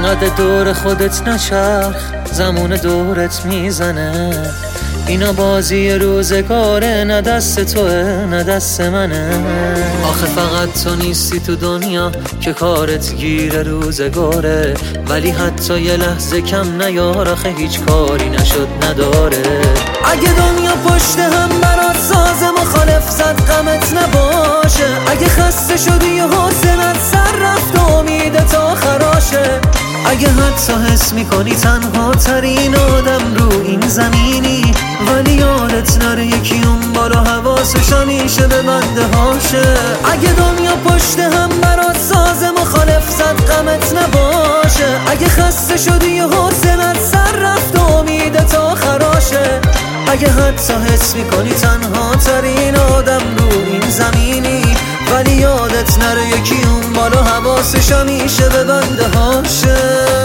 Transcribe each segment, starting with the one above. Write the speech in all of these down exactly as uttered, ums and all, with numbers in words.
انقدر دور خودت نچرخ، زمون دورت میزنه. اینا بازی روزگاره، نه دست توه نه دست منه. آخه فقط تو نیستی تو دنیا که کارت گیر روزگاره، ولی حتی یه لحظه کم نیار، آخه هیچ کاری نشد نداره. اگه دنیا پشت هم برات ساز مخالف زد غمت نباشه، اگه خسته شدی و حوصلت سر رفت و امیدت خراشه، اگه حتی حس میکنی تنها ترین آدم رو این زمینی، ولی یادت نره یکی اون بالا حواسش همیشه به بنده هاشه. اگه دنیا پشت هم برات ساز مخالف زد غمت نباشه، اگه خسته شدی و حوصلت سر رفت و امیدت خراشه، اگه حتی حس میکنی تنها ترین آدم رو این زمینی، ولی یادت نره یکی اون بالا حواسش همیشه به بنده هاشه.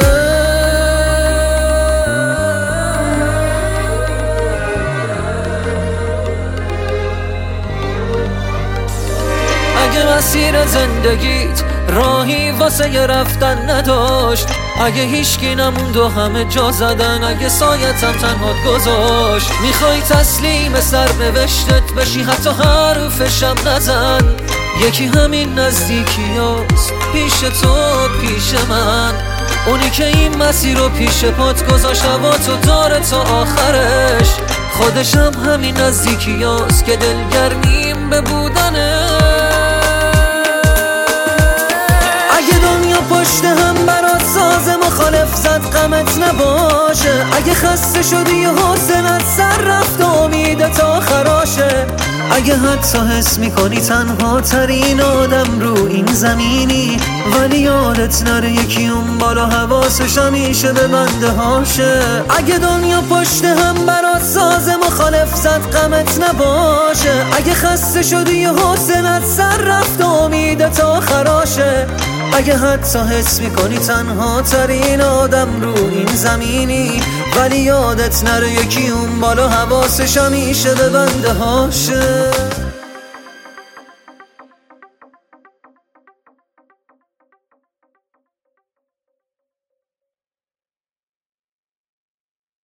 اگه مسیر زندگیت راهی واسه ی رفتن نداشت، اگه هیچکی نموند و همه جا زدن، اگه سایت هم تنهات گذاشت، میخوای تسلیم سرنوشتت بشی حتی حرفشم نزن، یکی همین نزدیکی هست پیش تو پیش من، اونی که این مسیر رو پیش پات گذاشت و تو داره تا آخرش، خودش هم همین نزدیکی هست که دلگرمیم به بودنه. اگه دنیا پشت هم برات ساز مخالف زد غمت نباشه، اگه خسته شدی و حوصلت سر رفت و امیدت خراشه، اگه حتی حس میکنی تنها ترین آدم رو این زمینی، ولی یادت نره یکی اون بالا حواسش همیشه به بنده هاشه. اگه دنیا پشت هم برات ساز مخالف زد غمت نباشه، اگه خسته شدی و حوصلت سر رفت و امیدت خراشه، اگه حتی حس میکنی تنها ترین آدم رو این زمینی، ولی یادت نره یکی اون بالا حواسش همیشه به بنده هاشه.